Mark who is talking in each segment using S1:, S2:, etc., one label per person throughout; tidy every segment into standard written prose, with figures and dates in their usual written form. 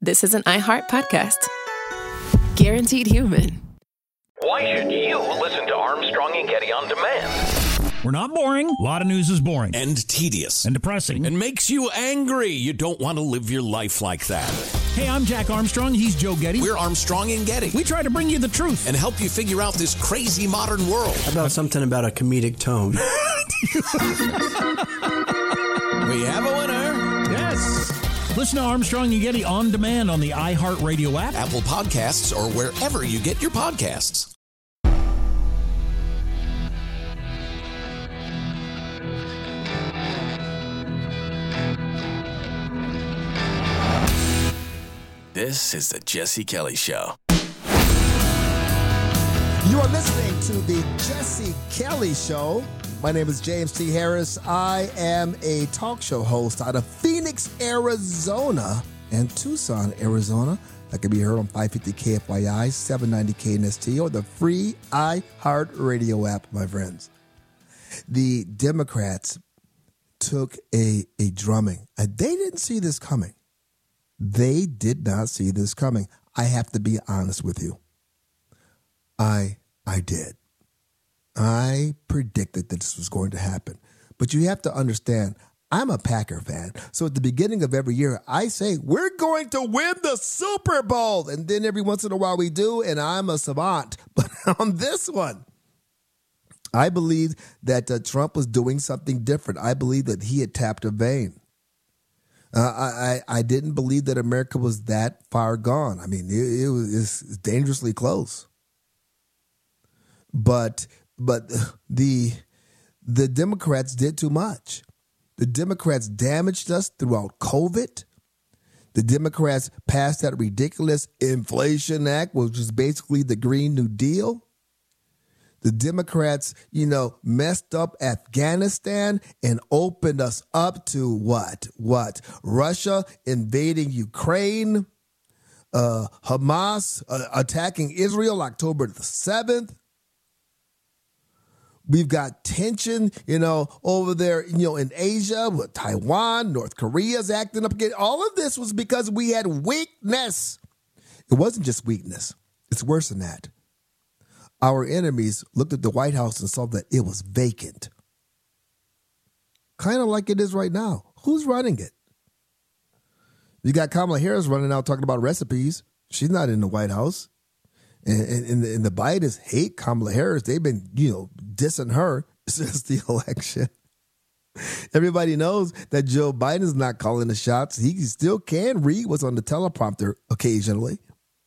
S1: this is an iHeart podcast. Guaranteed human.
S2: Why should you listen to Armstrong and Getty on demand?
S3: We're not boring. A lot of news is boring.
S4: And tedious.
S3: And depressing.
S4: And makes you angry. You don't want to live your life like that.
S3: Hey, I'm Jack Armstrong. He's Joe Getty.
S4: We're Armstrong and Getty.
S3: We try to bring you the truth.
S4: And help you figure out this crazy modern world.
S5: How about something about a comedic tone?
S4: We have a winner.
S3: Yes. Listen to Armstrong and Getty on demand on the iHeartRadio app,
S4: Apple Podcasts, or wherever you get your podcasts. This is the Jesse Kelly Show.
S6: You are listening to the Jesse Kelly Show. My name is James T. Harris. I am a talk show host out of Phoenix, Arizona, and Tucson, Arizona. That can be heard on 550 KFYI, 790 KNST, or the free iHeartRadio app, my friends. The Democrats took a drumming. They didn't see this coming. They did not see this coming. I have to be honest with you. I did. I predicted that this was going to happen. But you have to understand, I'm a Packer fan. So at the beginning of every year, I say, we're going to win the Super Bowl. And then every once in a while we do, and I'm a savant. But on this one, I believe that Trump was doing something different. I believe that he had tapped a vein. I didn't believe that America was that far gone. I mean, it was dangerously close. But the Democrats did too much. The Democrats damaged us throughout COVID. The Democrats passed that ridiculous Inflation Act, which was basically the Green New Deal. The Democrats, messed up Afghanistan and opened us up to what? Russia invading Ukraine, Hamas attacking Israel October the 7th. We've got tension, over there, in Asia with Taiwan, North Korea's acting up again. All of this was because we had weakness. It wasn't just weakness. It's worse than that. Our enemies looked at the White House and saw that it was vacant. Kind of like it is right now. Who's running it? You got Kamala Harris running out talking about recipes. She's not in the White House. And the Bidens hate Kamala Harris. They've been, dissing her since the election. Everybody knows that Joe Biden's not calling the shots. He still can read what's on the teleprompter occasionally.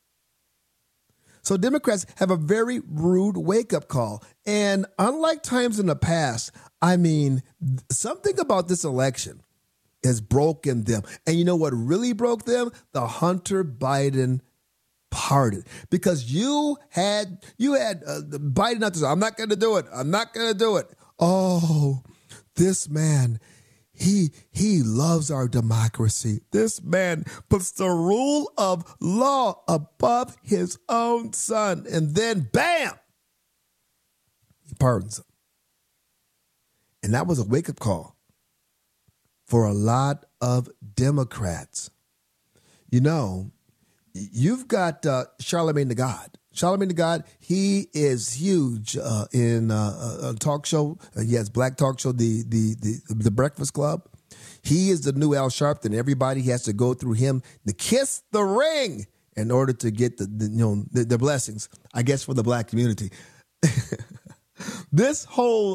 S6: So Democrats have a very rude wake-up call. And unlike times in the past, something about this election has broken them. And you know what really broke them? The Hunter Biden pardon. Because you had Biden out there, I'm not going to do it. I'm not going to do it. Oh, this man, he loves our democracy. This man puts the rule of law above his own son. And then, bam, he pardons him. And that was a wake-up call for a lot of Democrats. You've got Charlamagne the God. Charlamagne the God, he is huge in a talk show. He has black talk show, the Breakfast Club. He is the new Al Sharpton. Everybody has to go through him to kiss the ring in order to get the blessings, I guess, for the black community. This whole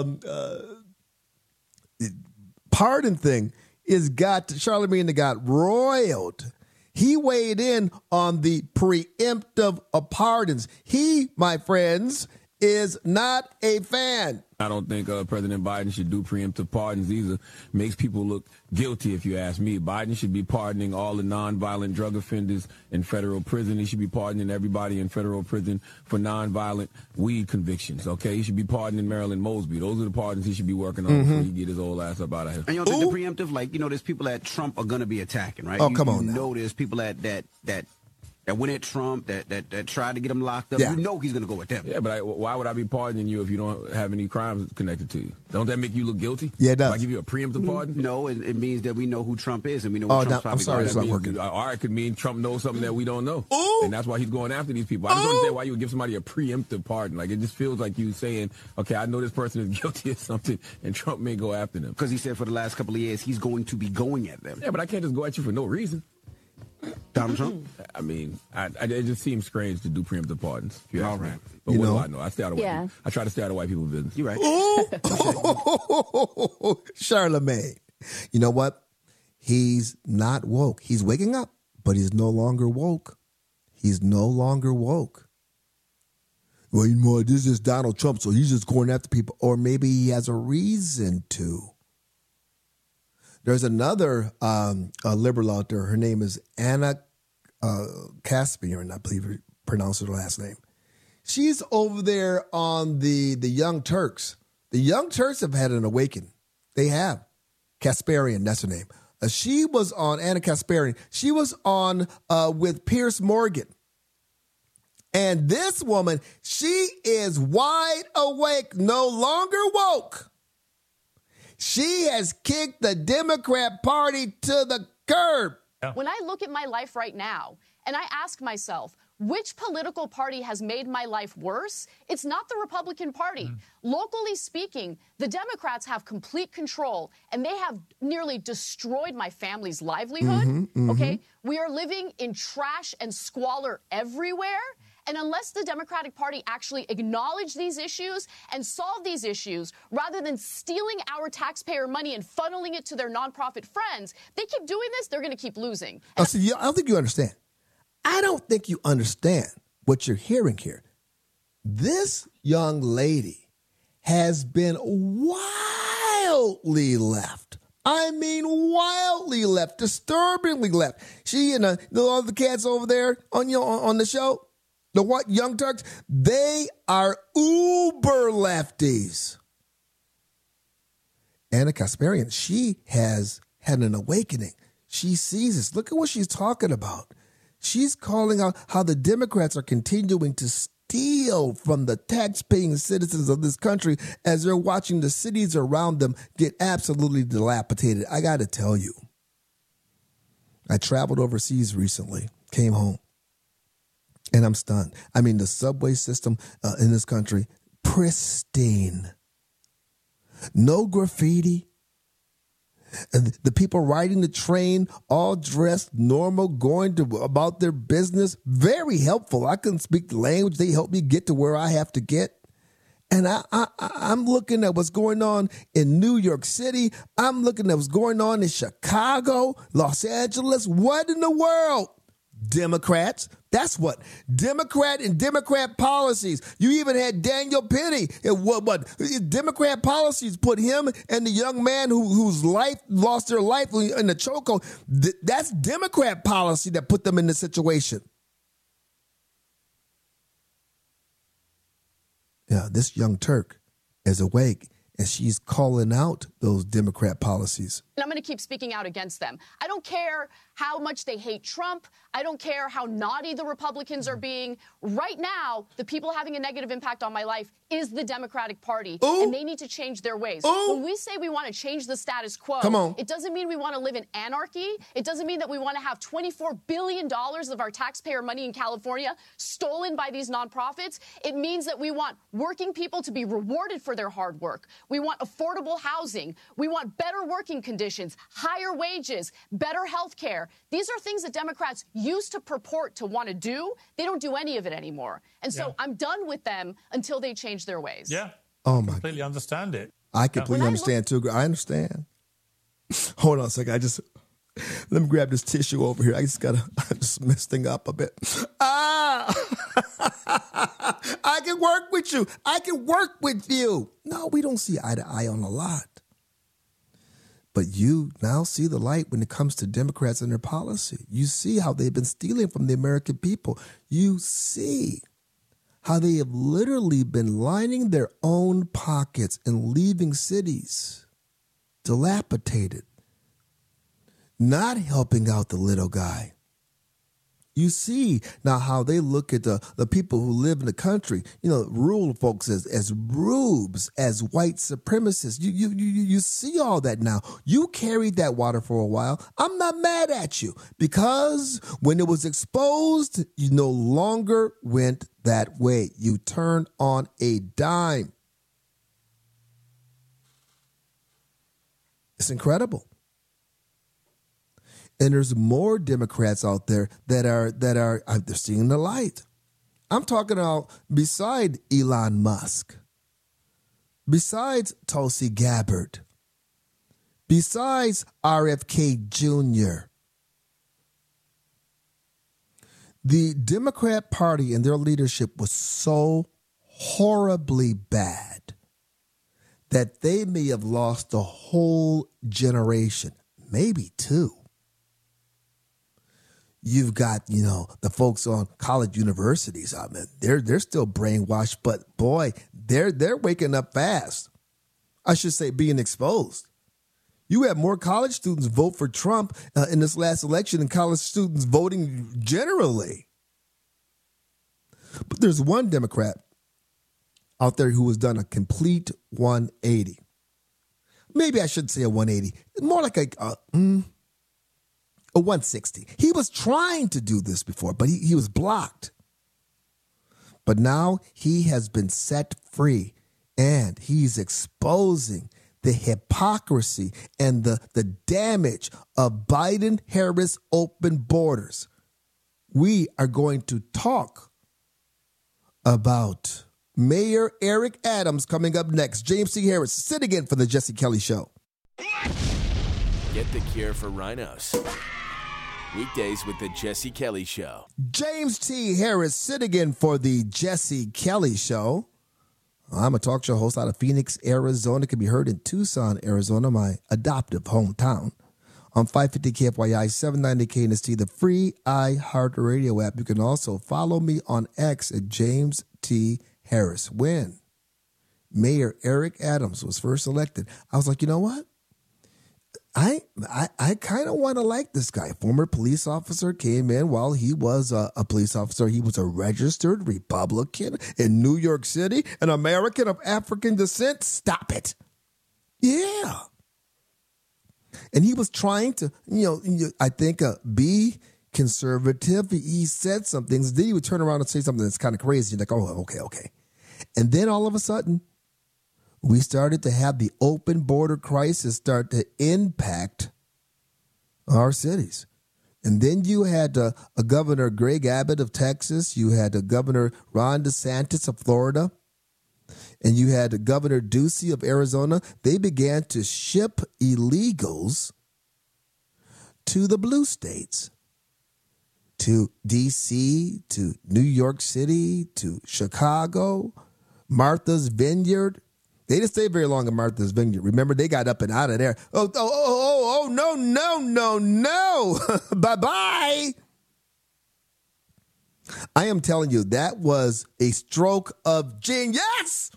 S6: pardon thing is got Charlamagne the God roiled. He weighed in on the preemptive pardons. He, my friends, is not a fan.
S7: I don't think President Biden should do preemptive pardons either. Makes people look guilty, if you ask me. Biden should be pardoning all the nonviolent drug offenders in federal prison. He should be pardoning everybody in federal prison for nonviolent weed convictions, okay? He should be pardoning Marilyn Mosby. Those are the pardons he should be working on before he get his old ass up out of here.
S8: And you don't think the preemptive, there's people that Trump are going to be attacking, right?
S6: Oh, come on now.
S8: There's people that that went at Trump, that tried to get him locked up.
S6: Yeah.
S8: You know he's going to go with them.
S7: Yeah, but why would I be pardoning you if you don't have any crimes connected to you? Don't that make you look guilty?
S6: Yeah, it does.
S7: If I give you a preemptive pardon?
S8: No, it means that we know who Trump is, and we know what Trump's probably
S6: I'm sorry,
S8: going
S6: it's
S8: to
S6: not
S8: do.
S6: working.
S7: Or it could mean Trump knows something that we don't know.
S6: Ooh.
S7: And that's why he's going after these people. I just don't understand why you would give somebody a preemptive pardon. Like, it just feels like you saying, okay, I know this person is guilty of something, and Trump may go after them.
S8: Because he said for the last couple of years he's going to be going at them.
S7: Yeah, but I can't just go at you for no reason.
S8: Donald Trump?
S7: I mean, it just seems strange to do preemptive pardons. If you ask
S8: All
S7: me.
S8: right.
S7: But
S6: You
S7: what
S6: know?
S7: do I know? I stay out of white people. I try to stay out of white people's business.
S8: You're right.
S6: Ooh, Charlemagne. You know what? He's not woke. He's waking up, but he's no longer woke. He's no longer woke. Well, you know, this is Donald Trump, so he's just going after people. Or maybe he has a reason to. There's another liberal out there. Her name is Anna Kasparian, I believe you pronounce her last name. She's over there on the Young Turks. The Young Turks have had an awakening. They have. Kasparian, that's her name. She was on, Anna Kasparian, she was on with Piers Morgan. And this woman, she is wide awake, no longer woke. She has kicked the Democrat Party to the curb.
S9: When I look at my life right now and I ask myself, which political party has made my life worse? It's not the Republican Party. Locally speaking, the Democrats have complete control, and they have nearly destroyed my family's livelihood. Okay? We are living in trash and squalor everywhere. And unless the Democratic Party actually acknowledge these issues and solve these issues, rather than stealing our taxpayer money and funneling it to their nonprofit friends, they keep doing this, they're going to keep losing.
S6: I don't think you understand. I don't think you understand what you're hearing here. This young lady has been wildly left. I mean, wildly left, disturbingly left. She and all the cats over there on the show, the what Young Turks, they are uber lefties. Anna Kasparian, she has had an awakening. She sees this. Look at what she's talking about. She's calling out how the Democrats are continuing to steal from the tax-paying citizens of this country as they're watching the cities around them get absolutely dilapidated. I got to tell you, I traveled overseas recently, came home, and I'm stunned. I mean, the subway system in this country, pristine. No graffiti. And the people riding the train, all dressed normal, going about their business, very helpful. I couldn't speak the language. They helped me get to where I have to get. And I'm looking at what's going on in New York City. I'm looking at what's going on in Chicago, Los Angeles. What in the world? Democrats. That's what. Democrat and Democrat policies. You even had Daniel Penny. What Democrat policies put him and the young man whose life lost their life in the chokehold. That's Democrat policy that put them in this situation. Yeah, this young Turk is awake, and she's calling out those Democrat policies.
S9: And I'm going to keep speaking out against them. I don't care how much they hate Trump. I don't care how naughty the Republicans are being. Right now, the people having a negative impact on my life is the Democratic Party, and they need to change their ways. When we say we want to change the status quo, it doesn't mean we want to live in anarchy. It doesn't mean that we want to have $24 billion of our taxpayer money in California stolen by these nonprofits. It means that we want working people to be rewarded for their hard work. We want affordable housing. We want better working conditions, higher wages, better health care. These are things that Democrats used to purport to want to do. They don't do any of it anymore. And so I'm done with them until they change their ways.
S10: Yeah.
S6: Oh, my.
S10: Completely understand it.
S6: I completely understand, too. I understand. Hold on a second. Let me grab this tissue over here. I just messed thing up a bit. I can work with you. I can work with you. No, we don't see eye to eye on a lot. But you now see the light when it comes to Democrats and their policy. You see how they've been stealing from the American people. You see how they have literally been lining their own pockets and leaving cities dilapidated, not helping out the little guy. You see now how they look at the people who live in the country, rural folks as rubes, as white supremacists. You see all that now. You carried that water for a while. I'm not mad at you because when it was exposed, you no longer went that way. You turned on a dime. It's incredible. And there's more Democrats out there that are they're seeing the light. I'm talking about beside Elon Musk, besides Tulsi Gabbard, besides RFK Jr. The Democrat Party and their leadership was so horribly bad that they may have lost a whole generation, maybe two. You've got, the folks on college universities. I mean, they're still brainwashed, but boy, they're waking up fast. I should say being exposed. You had more college students vote for Trump in this last election than college students voting generally. But there's one Democrat out there who has done a complete 180. Maybe I shouldn't say a 180. More like a 160. He was trying to do this before, but he was blocked. But now he has been set free, and he's exposing the hypocrisy and the damage of Biden-Harris open borders. We are going to talk about Mayor Eric Adams coming up next. James T. Harris, sitting in for the Jesse Kelly Show.
S10: Get the cure for rhinos. Weekdays with the Jesse Kelly Show.
S6: James T. Harris sitting in for the Jesse Kelly Show. I'm a talk show host out of Phoenix, Arizona. It can be heard in Tucson, Arizona, my adoptive hometown. On 550 KFYI, 790 KNST, the free iHeartRadio app. You can also follow me on X at James T. Harris. When Mayor Eric Adams was first elected, I was like, you know what? I kind of want to like this guy. Former police officer, came in while he was a police officer. He was a registered Republican in New York City, an American of African descent. Stop it. Yeah. And he was trying to, I think, be conservative. He said some things. Then he would turn around and say something that's kind of crazy. You're like, oh, okay. And then all of a sudden, we started to have the open border crisis start to impact our cities. And then you had a Governor Greg Abbott of Texas. You had a Governor Ron DeSantis of Florida. And you had Governor Ducey of Arizona. They began to ship illegals to the blue states, to D.C., to New York City, to Chicago, Martha's Vineyard. They didn't stay very long in Martha's Vineyard. Remember, they got up and out of there. Oh, no. Bye-bye. I am telling you, that was a stroke of genius.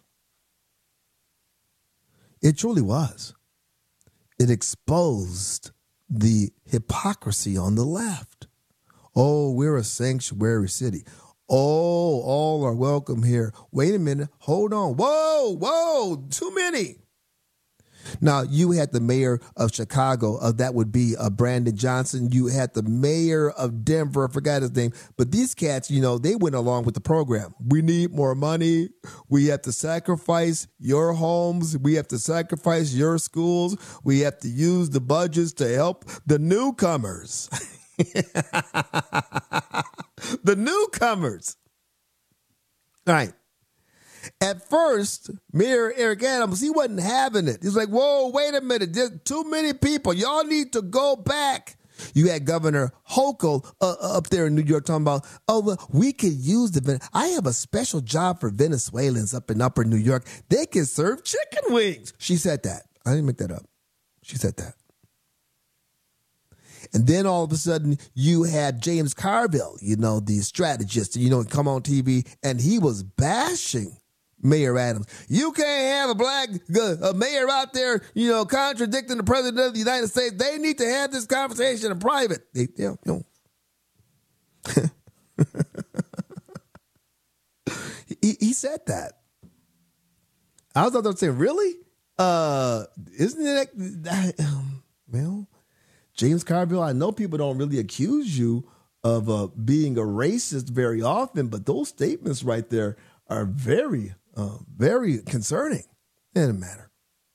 S6: It truly was. It exposed the hypocrisy on the left. Oh, we're a sanctuary city. Oh, all are welcome here. Wait a minute. Hold on. Whoa. Too many. Now, you had the mayor of Chicago. That would be Brandon Johnson. You had the mayor of Denver. I forgot his name. But these cats, they went along with the program. We need more money. We have to sacrifice your homes. We have to sacrifice your schools. We have to use the budgets to help the newcomers. The newcomers. All right. At first, Mayor Eric Adams, he wasn't having it. He's like, whoa, wait a minute. There's too many people. Y'all need to go back. You had Governor Hochul up there in New York talking about, we could use I have a special job for Venezuelans up in upper New York. They can serve chicken wings. She said that. I didn't make that up. She said that. And then all of a sudden, you had James Carville, the strategist, come on TV, and he was bashing Mayor Adams. You can't have a black mayor out there, contradicting the president of the United States. They need to have this conversation in private. He said that. I was out there saying, really? Isn't it that well, James Carville, I know people don't really accuse you of being a racist very often, but those statements right there are very, very concerning. It doesn't matter.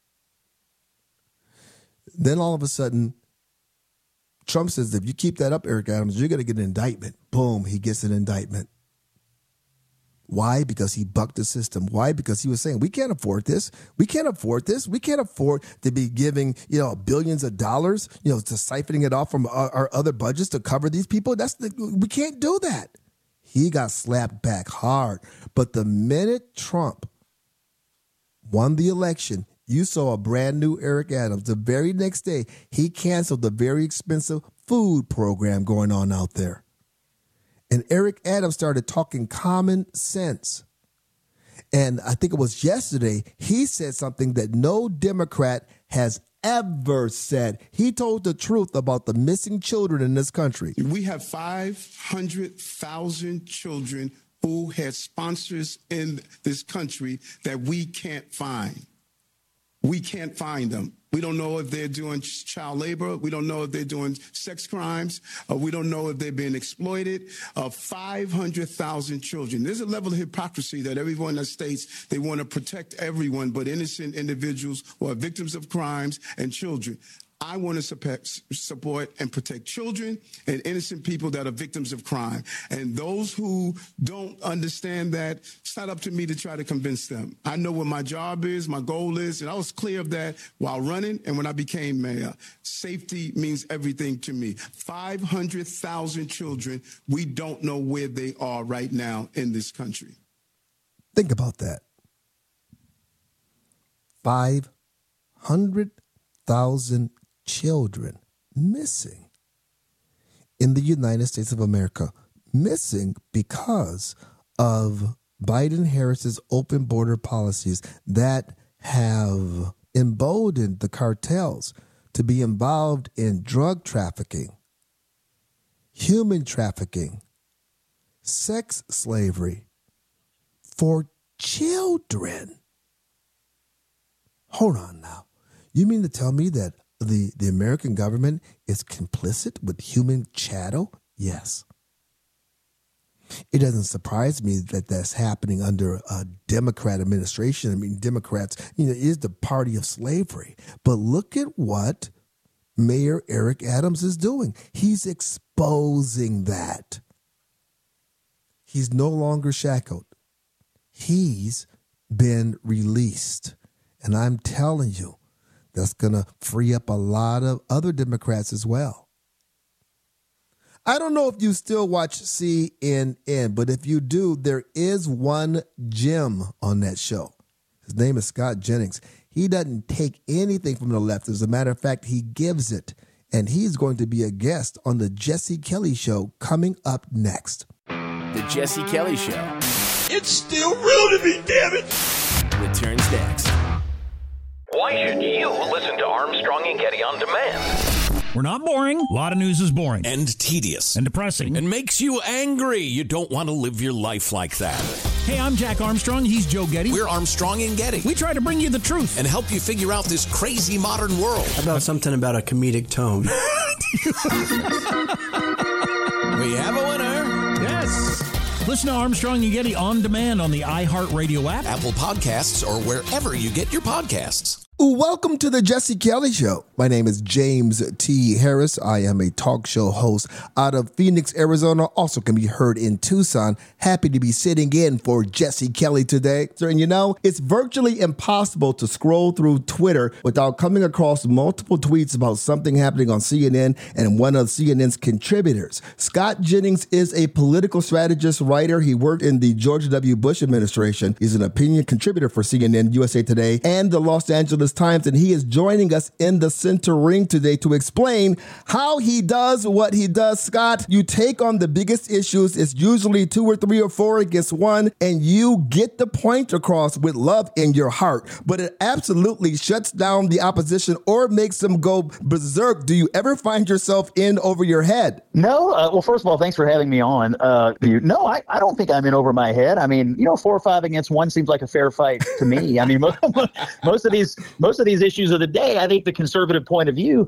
S6: Then all of a sudden, Trump says, if you keep that up, Eric Adams, you're going to get an indictment. Boom, he gets an indictment. Why? Because he bucked the system. Why? Because he was saying, we can't afford this. We can't afford this. We can't afford to be giving, billions of dollars, to siphoning it off from our other budgets to cover these people. We can't do that. He got slapped back hard. But the minute Trump won the election, you saw a brand new Eric Adams. The very next day, he canceled the very expensive food program going on out there. And Eric Adams started talking common sense. And I think it was yesterday, he said something that no Democrat has ever said. He told the truth about the missing children in this country.
S11: We have 500,000 children who had sponsors in this country that we can't find. We can't find them. We don't know if they're doing child labor. We don't know if they're doing sex crimes. We don't know if they're being exploited. 500,000 children. There's a level of hypocrisy that everyone that states they want to protect everyone but innocent individuals who are victims of crimes and children. I want to support and protect children and innocent people that are victims of crime. And those who don't understand that, it's not up to me to try to convince them. I know what my job is, my goal is, and I was clear of that while running and when I became mayor. Safety means everything to me. 500,000 children, we don't know where they are right now in this country.
S6: Think about that. 500,000 children missing in the United States of America, missing because of Biden-Harris's open border policies that have emboldened the cartels to be involved in drug trafficking, human trafficking, sex slavery for children. Hold on now. You mean to tell me that the American government is complicit with human chattel? Yes. It doesn't surprise me that that's happening under a Democrat administration. I mean, Democrats, is the party of slavery. But look at what Mayor Eric Adams is doing. He's exposing that. He's no longer shackled. He's been released. And I'm telling you, that's going to free up a lot of other Democrats as well. I don't know if you still watch CNN, but if you do, there is one gem on that show. His name is Scott Jennings. He doesn't take anything from the left. As a matter of fact, he gives it. And he's going to be a guest on the Jesse Kelly Show coming up next.
S10: The Jesse Kelly Show.
S12: It's still real to me, damn it!
S10: Returns next.
S2: Why should you listen to Armstrong and Getty on demand?
S3: We're not boring. A lot of news is boring.
S4: And tedious.
S3: And depressing.
S4: And makes you angry. You don't want to live your life like that.
S3: Hey, I'm Jack Armstrong. He's Joe Getty.
S4: We're Armstrong and Getty.
S3: We try to bring you the truth.
S4: And help you figure out this crazy modern world.
S5: How about something about a comedic tone?
S4: We have a winner.
S3: Yes. Listen to Armstrong and Getty on demand on the iHeartRadio app,
S4: Apple Podcasts, or wherever you get your podcasts.
S6: Welcome to the Jesse Kelly Show. My name is James T. Harris. I am a talk show host out of Phoenix, Arizona. Also can be heard in Tucson. Happy to be sitting in for Jesse Kelly today. So, and it's virtually impossible to scroll through Twitter without coming across multiple tweets about something happening on CNN and one of CNN's contributors. Scott Jennings is a political strategist, writer. He worked in the George W. Bush administration. He's an opinion contributor for CNN, USA Today, and the Los Angeles Times, and he is joining us in the center ring today to explain how he does what he does. Scott, you take on the biggest issues. It's usually 2 or 3 or 4 against one, and you get the point across with love in your heart. But it absolutely shuts down the opposition or makes them go berserk. Do you ever find yourself in over your head?
S13: No. Well, first of all, thanks for having me on. No, I don't think I'm in over my head. I mean, 4 or 5 against one seems like a fair fight to me. I mean, most of these issues of the day, I think the conservative point of view,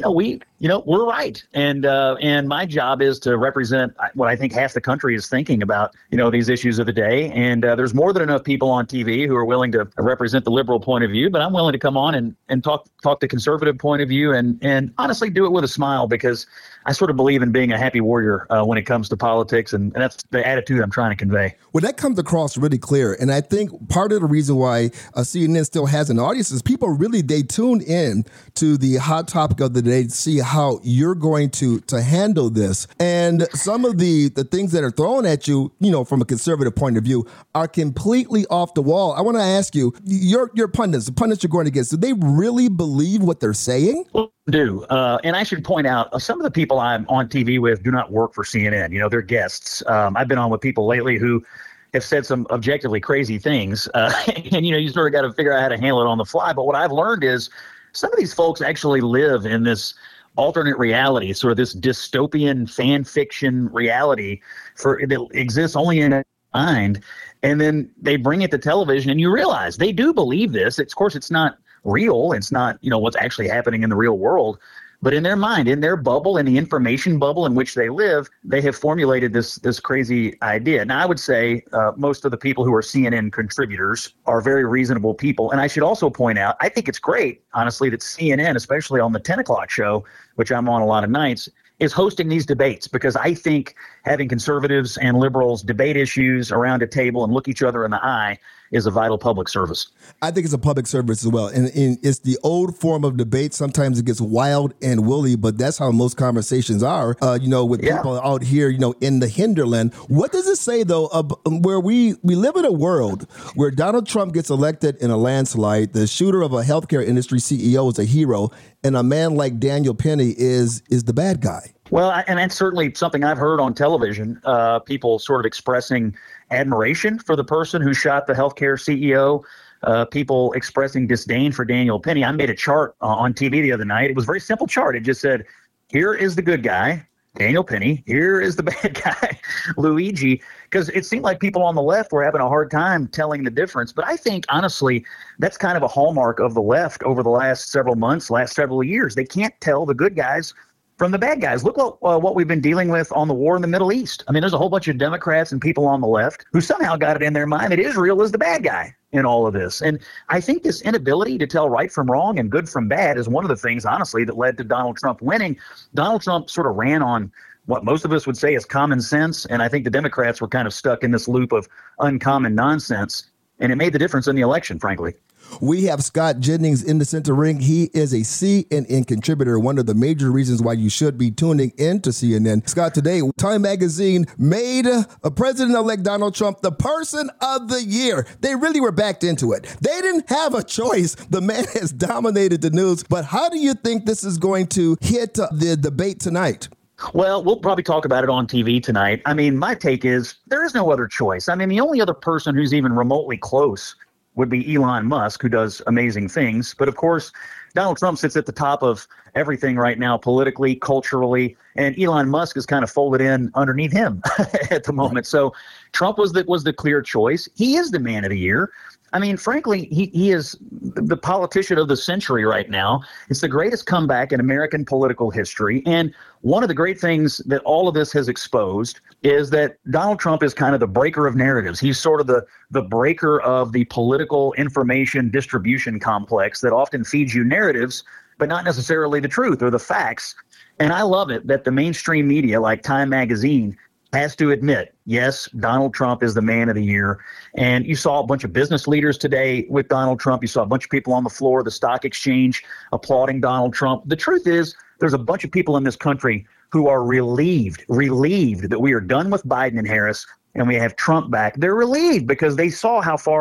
S13: we're right. And my job is to represent what I think half the country is thinking about, these issues of the day. And there's more than enough people on TV who are willing to represent the liberal point of view, but I'm willing to come on and talk the conservative point of view and honestly do it with a smile, because I sort of believe in being a happy warrior when it comes to politics, and that's the attitude I'm trying to convey.
S6: Well, that comes across really clear, and I think part of the reason why CNN still has an audience is people they tune in to the hot topic of the day to see how you're going to handle this. And some of the things that are thrown at you, from a conservative point of view, are completely off the wall. I want to ask you, your pundits, the pundits you're going against, do they really believe what they're saying?
S13: Well, do. And I should point out, some of the people I'm on TV with do not work for CNN. They're guests. I've been on with people lately who have said some objectively crazy things. And, you sort of got to figure out how to handle it on the fly. But what I've learned is some of these folks actually live in this alternate reality, sort of this dystopian fan fiction reality that exists only in their mind. And then they bring it to television and you realize they do believe this. Of course, it's not real. It's not, what's actually happening in the real world. But in their mind, in their bubble, in the information bubble in which they live, they have formulated this crazy idea. Now, I would say most of the people who are CNN contributors are very reasonable people. And I should also point out, I think it's great, honestly, that CNN, especially on the 10 o'clock show, which I'm on a lot of nights, is hosting these debates, because I think having conservatives and liberals debate issues around a table and look each other in the eye is a vital public service.
S6: I think it's a public service as well. And it's the old form of debate. Sometimes it gets wild and woolly, but that's how most conversations are, with people out here, in the hinterland. What does it say, though, where we live in a world where Donald Trump gets elected in a landslide, the shooter of a healthcare industry CEO is a hero, and a man like Daniel Penny is the bad guy?
S13: Well, and that's certainly something I've heard on television, people sort of expressing admiration for the person who shot the healthcare CEO, people expressing disdain for Daniel Penny. I made a chart on TV the other night. It was a very simple chart. It just said, here is the good guy, Daniel Penny. Here is the bad guy, Luigi. Because it seemed like people on the left were having a hard time telling the difference. But I think, honestly, that's kind of a hallmark of the left over the last several months, last several years. They can't tell the good guys from the bad guys. Look what we've been dealing with on the war in the Middle East. I mean, there's a whole bunch of Democrats and people on the left who somehow got it in their mind that Israel is the bad guy in all of this. And I think this inability to tell right from wrong and good from bad is one of the things, honestly, that led to Donald Trump winning. Donald Trump sort of ran on what most of us would say is common sense. And I think the Democrats were kind of stuck in this loop of uncommon nonsense. And it made the difference in the election, frankly.
S6: We have Scott Jennings in the center ring. He is a CNN contributor, one of the major reasons why you should be tuning into CNN. Scott, today, Time Magazine made President-elect Donald Trump the person of the year. They really were backed into it. They didn't have a choice. The man has dominated the news. But how do you think this is going to hit the debate tonight?
S13: Well, we'll probably talk about it on TV tonight. I mean, my take is there is no other choice. I mean, the only other person who's even remotely close would be Elon Musk, who does amazing things. But of course, Donald Trump sits at the top of everything right now, politically, culturally, and Elon Musk is kind of folded in underneath him at the moment. So Trump was the clear choice. He is the man of the year. I mean, frankly, he is the politician of the century right now. It's the greatest comeback in American political history. And one of the great things that all of this has exposed is that Donald Trump is kind of the breaker of narratives. He's sort of the breaker of the political information distribution complex that often feeds you narratives, but not necessarily the truth or the facts. And I love it that the mainstream media like Time Magazine has to admit, yes, Donald Trump is the man of the year. And you saw a bunch of business leaders today with Donald Trump. You saw a bunch of people on the floor of the stock exchange applauding Donald Trump. The truth is, there's a bunch of people in this country who are relieved that we are done with Biden and Harris and we have Trump back. They're relieved because they saw how far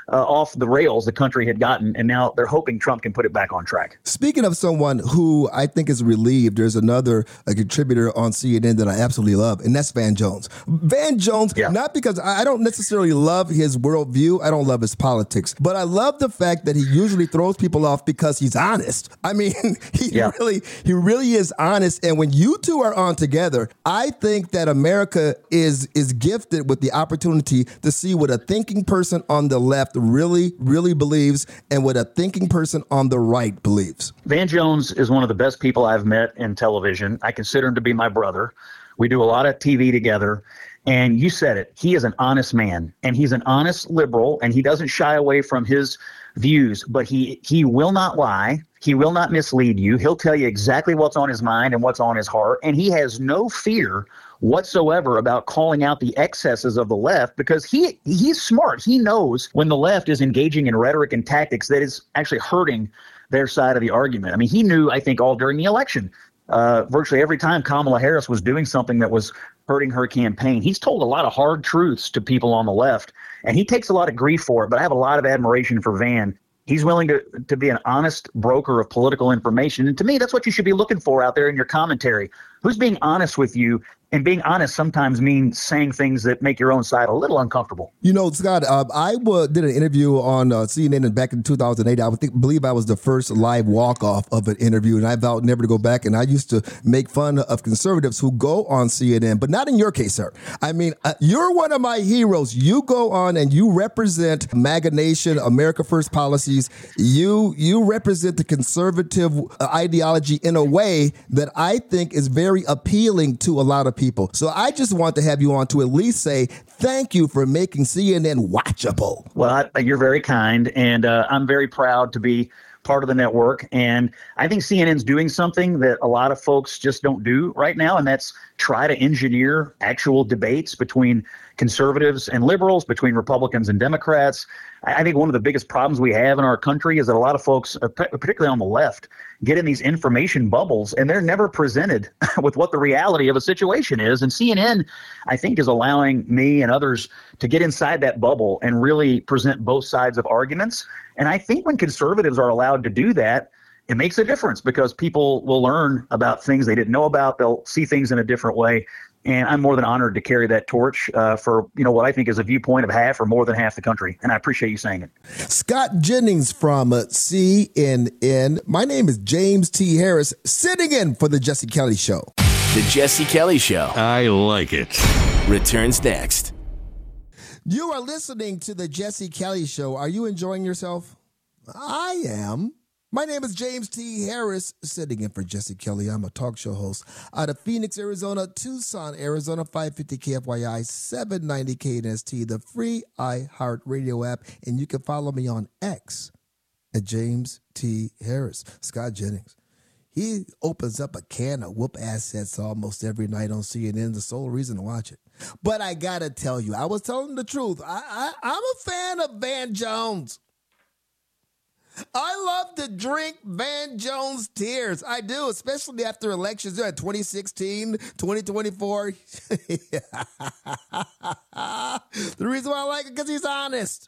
S13: off the rails the country had gotten, and now they're hoping Trump can put it back on track.
S6: Speaking of someone who I think is relieved, there's another contributor on CNN that I absolutely love, and that's Van Jones. Van Jones, not because I don't necessarily love his worldview, I don't love his politics, but I love the fact that he usually throws people off because he's honest. I mean, he really is honest, and when you two are on together, I think that America is gifted with the opportunity to see what a thinking person on the left really, really believes and what a thinking person on the right believes.
S13: Van Jones is one of the best people I've met in television. I consider him to be my brother. We do a lot of TV together. And you said it. He is an honest man, and he's an honest liberal, and he doesn't shy away from his views, but he will not lie. He will not mislead you. He'll tell you exactly what's on his mind and what's on his heart. And he has no fear whatsoever about calling out the excesses of the left, because he's smart. He knows when the left is engaging in rhetoric and tactics that is actually hurting their side of the argument. I mean, he knew, I think, all during the election, virtually every time Kamala Harris was doing something that was hurting her campaign, he's told a lot of hard truths to people on the left, and he takes a lot of grief for it. But I have a lot of admiration for Van. He's willing to be an honest broker of political information. And to me, that's what you should be looking for out there in your commentary. Who's being honest with you? And being honest sometimes means saying things that make your own side a little uncomfortable.
S6: You know, Scott, I did an interview on CNN back in 2008. I believe I was the first live walk-off of an interview, and I vowed never to go back. And I used to make fun of conservatives who go on CNN, but not in your case, sir. I mean, you're one of my heroes. You go on and you represent MAGA Nation, America First policies. You represent the conservative ideology in a way that I think is very appealing to a lot of people. So I just want to have you on to at least say thank you for making CNN watchable.
S13: Well, you're very kind, and I'm very proud to be part of the network. And I think CNN's doing something that a lot of folks just don't do right now, and that's try to engineer actual debates between conservatives and liberals, between Republicans and Democrats. I think one of the biggest problems we have in our country is that a lot of folks, particularly on the left, get in these information bubbles, and they're never presented with what the reality of a situation is. And CNN, I think, is allowing me and others to get inside that bubble and really present both sides of arguments. And I think when conservatives are allowed to do that, it makes a difference, because people will learn about things they didn't know about. They'll see things in a different way. And I'm more than honored to carry that torch for, what I think is a viewpoint of half or more than half the country. And I appreciate you saying it.
S6: Scott Jennings from CNN. My name is James T. Harris, sitting in for the Jesse Kelly Show.
S10: The Jesse Kelly Show.
S4: I like it.
S10: Returns next.
S6: You are listening to the Jesse Kelly Show. Are you enjoying yourself? I am. My name is James T. Harris, sitting in for Jesse Kelly. I'm a talk show host out of Phoenix, Arizona, Tucson, Arizona, 550 KFYI, 790 KNST, the free iHeartRadio app, and you can follow me on X at James T. Harris. Scott Jennings, he opens up a can of whoop assets almost every night on CNN, the sole reason to watch it. But I gotta tell you, I was telling the truth. I'm a fan of Van Jones. I love to drink Van Jones tears. I do, especially after elections. 2016, 2024. The reason why I like it, because he's honest.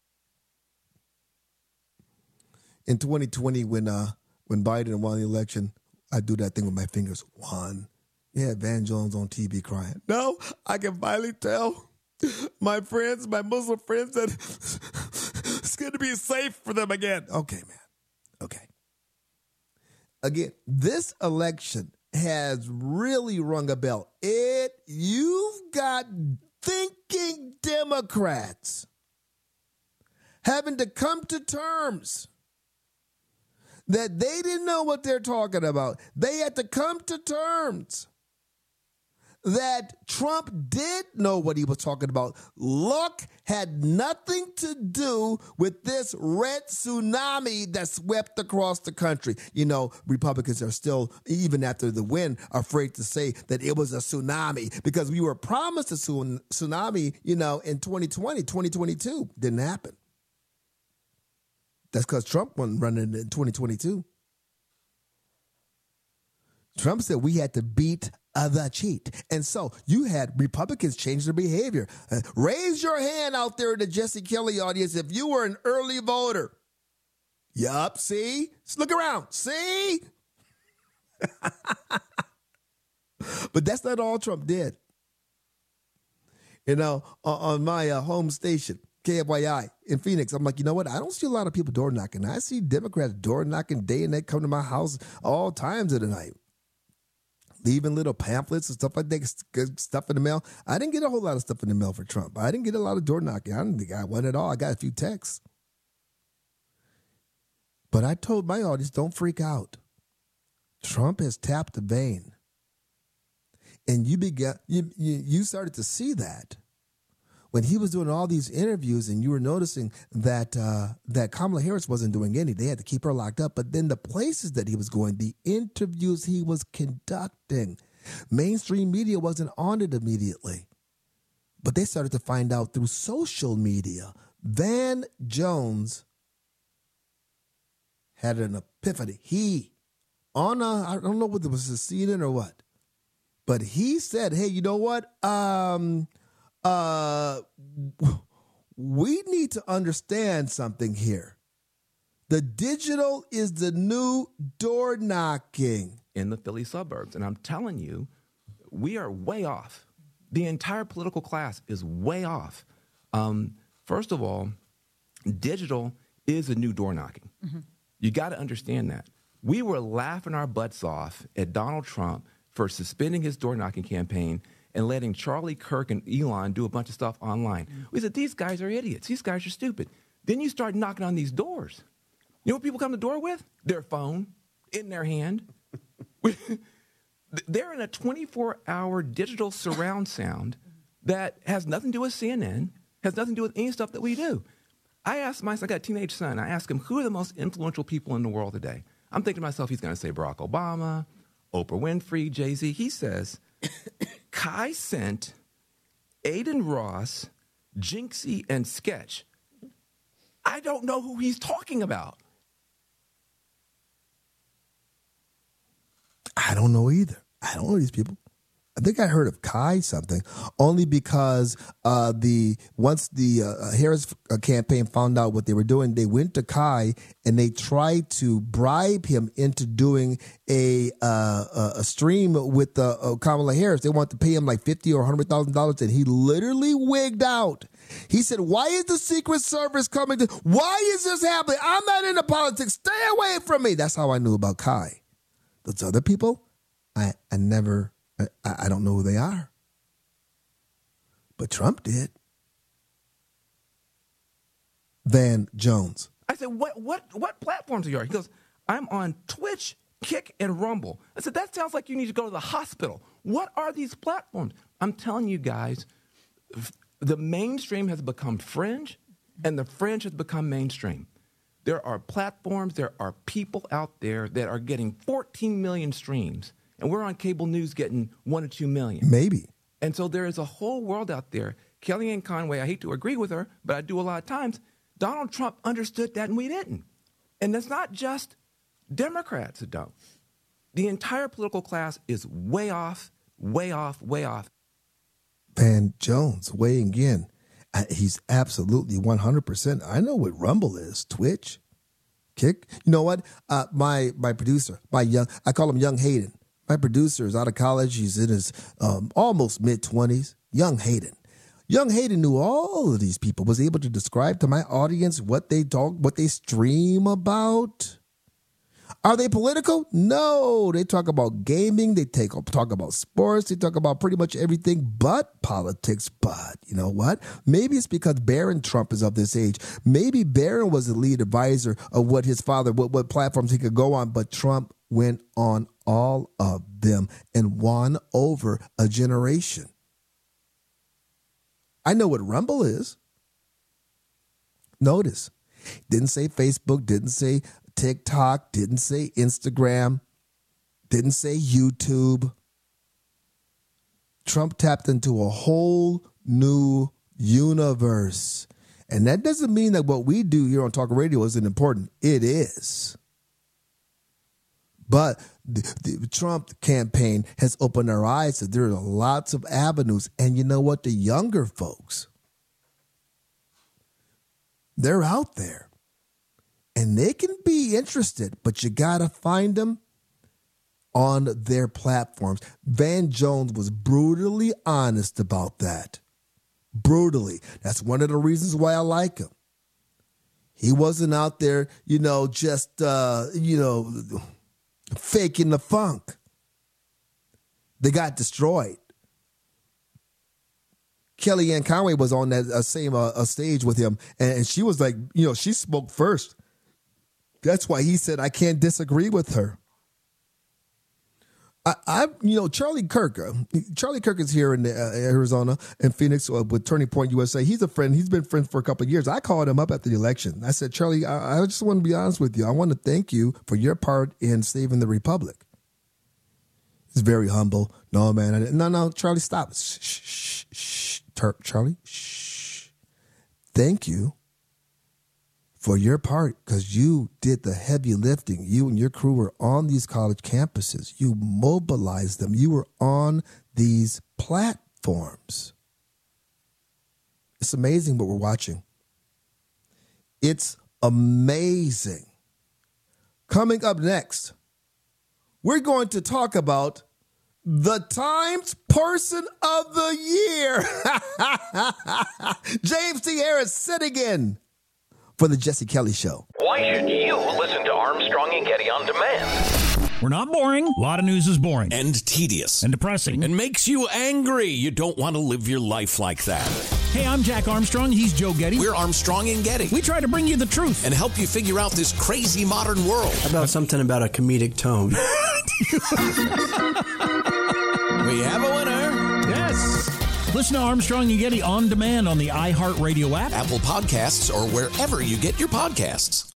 S6: In 2020, when Biden won the election, I do that thing with my fingers. One. Yeah, Van Jones on TV crying. No, I can finally tell my friends, my Muslim friends, that it's going to be safe for them again. Okay, man. Okay. Again, this election has really rung a bell. You've got thinking Democrats having to come to terms that they didn't know what they're talking about. They had to come to terms that Trump did know what he was talking about. Luck had nothing to do with this red tsunami that swept across the country. Republicans are still, even after the win, afraid to say that it was a tsunami, because we were promised a tsunami, in 2020, 2022. Didn't happen. That's because Trump wasn't running in 2022. Trump said we had to beat the cheat. And so you had Republicans change their behavior. Raise your hand out there in the Jesse Kelly audience if you were an early voter. Yup, see? Look around. See? But that's not all Trump did. You know, on my home station, KFYI in Phoenix, I'm like, you know what? I don't see a lot of people door knocking. I see Democrats door knocking day and night, come to my house all times of the night, leaving little pamphlets and stuff like that, stuff in the mail. I didn't get a whole lot of stuff in the mail for Trump. I didn't get a lot of door knocking. I didn't think I won at all. I got a few texts. But I told my audience, don't freak out. Trump has tapped the vein. And you started to see that when he was doing all these interviews, and you were noticing that that Kamala Harris wasn't doing any. They had to keep her locked up. But then the places that he was going, the interviews he was conducting, mainstream media wasn't on it immediately. But they started to find out through social media. Van Jones had an epiphany. I don't know whether it was a CNN or what, but he said, hey, you know what? We need to understand something here. The digital is the new door knocking
S14: in the Philly suburbs. And I'm telling you, we are way off. The entire political class is way off. First of all, digital is a new door knocking. Mm-hmm. You got to understand that. We were laughing our butts off at Donald Trump for suspending his door knocking campaign and letting Charlie Kirk and Elon do a bunch of stuff online. Mm-hmm. We said, these guys are idiots. These guys are stupid. Then you start knocking on these doors. You know what people come to the door with? Their phone in their hand. They're in a 24-hour digital surround sound that has nothing to do with CNN, has nothing to do with any stuff that we do. I asked my son, I got a teenage son, I asked him, who are the most influential people in the world today? I'm thinking to myself, he's going to say Barack Obama, Oprah Winfrey, Jay-Z. He says, Kai Cent, Aiden Ross, Jinxie, and Sketch. I don't know who he's talking about.
S6: I don't know either. I don't know these people. I think I heard of Kai something, only because once the Harris campaign found out what they were doing, they went to Kai and they tried to bribe him into doing a stream with Kamala Harris. They wanted to pay him like $50,000 or $100,000, and he literally wigged out. He said, "Why is the Secret Service coming? Why is this happening? I'm not into politics. Stay away from me." That's how I knew about Kai. Those other people, I don't know who they are. But Trump did. Van Jones.
S14: I said, what platforms are you on? He goes, I'm on Twitch, Kick, and Rumble. I said, that sounds like you need to go to the hospital. What are these platforms? I'm telling you guys, the mainstream has become fringe, and the fringe has become mainstream. There are platforms, there are people out there that are getting 14 million streams. And we're on cable news getting 1 or 2 million.
S6: Maybe.
S14: And so there is a whole world out there. Kellyanne Conway, I hate to agree with her, but I do a lot of times. Donald Trump understood that and we didn't. And it's not just Democrats that don't. The entire political class is way off, way off, way off.
S6: Van Jones weighing in. He's absolutely 100%. I know what Rumble is. Twitch, Kick. You know what? My producer, I call him Young Hayden. My producer is out of college. He's in his almost mid-20s. Young Hayden. Young Hayden knew all of these people, was able to describe to my audience what they talk, what they stream about. Are they political? No. They talk about gaming. They talk about sports. They talk about pretty much everything but politics. But you know what? Maybe it's because Barron Trump is of this age. Maybe Barron was the lead advisor of what his father, what platforms he could go on. But Trump went on all of them and won over a generation. I know what Rumble is. Notice, didn't say Facebook, didn't say TikTok, didn't say Instagram, didn't say YouTube. Trump tapped into a whole new universe. And that doesn't mean that what we do here on Talk Radio isn't important. It is. But the Trump campaign has opened our eyes that there are lots of avenues. And you know what? The younger folks, they're out there. And they can be interested, but you got to find them on their platforms. Van Jones was brutally honest about that. Brutally. That's one of the reasons why I like him. He wasn't out there, just, faking the funk. They got destroyed. Kellyanne Conway was on that same stage with him, and she was like, she spoke first. That's why he said, I can't disagree with her. Charlie Kirk. Charlie Kirk is here in Arizona and Phoenix with Turning Point USA. He's a friend. He's been friends for a couple of years. I called him up after the election. I said, Charlie, I just want to be honest with you. I want to thank you for your part in saving the republic. He's very humble. No, man. No, Charlie, stop. Shh. Charlie, shh. Thank you for your part, because you did the heavy lifting. You and your crew were on these college campuses. You mobilized them. You were on these platforms. It's amazing what we're watching. It's amazing. Coming up next, we're going to talk about the Times Person of the Year. James T. Harris sitting in for the Jesse Kelly Show.
S2: Why should you listen to Armstrong and Getty on demand?
S3: We're not boring. A lot of news is boring.
S4: And tedious.
S3: And depressing.
S4: And makes you angry. You don't want to live your life like that.
S3: Hey, I'm Jack Armstrong. He's Joe Getty.
S4: We're Armstrong and Getty.
S3: We try to bring you the truth.
S4: And help you figure out this crazy modern world.
S5: How about something about a comedic tone?
S4: We have a winner.
S3: Yes. Listen to Armstrong and Getty on demand on the iHeartRadio app,
S4: Apple Podcasts, or wherever you get your podcasts.